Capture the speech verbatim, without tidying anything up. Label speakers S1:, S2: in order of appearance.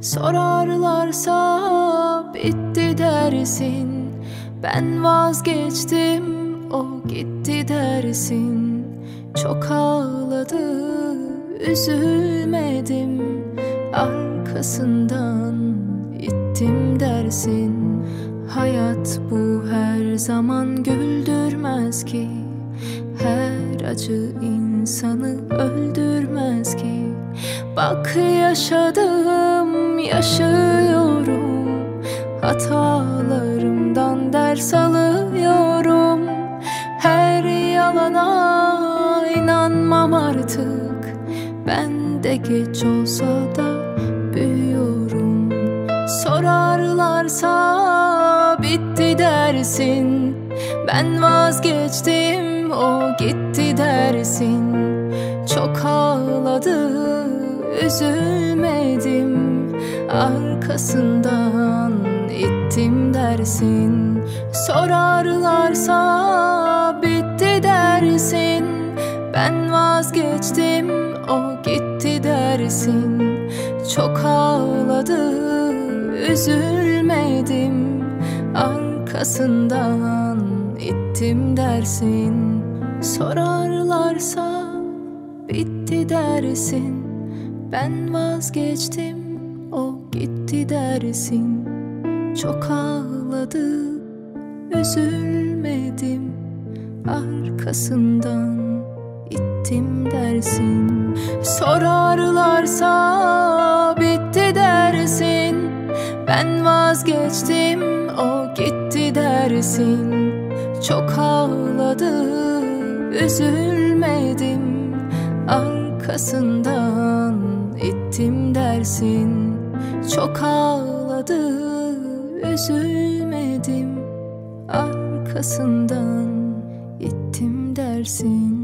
S1: Sorarlarsa bitti dersin, ben vazgeçtim, o gitti dersin. Çok ağladı, üzülmedim, arkasından ittim dersin. Hayat bu her zaman güldürmez ki, her acı insanı öldürmez ki. Bak yaşadım, yaşıyorum, hatalarımdan ders alıyorum. Her yalana inanmam artık, ben de geç olsa da büyüyorum. Sorarlarsa bitti dersin, ben vazgeçtim, o gitti dersin. Çok ağladı, üzülmedim, arkasından ittim dersin. Sorarlarsa bitti dersin, ben vazgeçtim, o gitti dersin. Çok ağladı, üzülmedim, arkasından ittim dersin. Sorarlarsa bitti dersin, ben vazgeçtim, o gitti dersin. Çok ağladı, üzülmedim, arkasından ittim dersin. Sorarlarsa bitti dersin, ben vazgeçtim, o gitti dersin. Çok ağladı, üzülmedim, arkasından ittim dersin. Çok ağladı, üzülmedim, arkasından ittim dersin.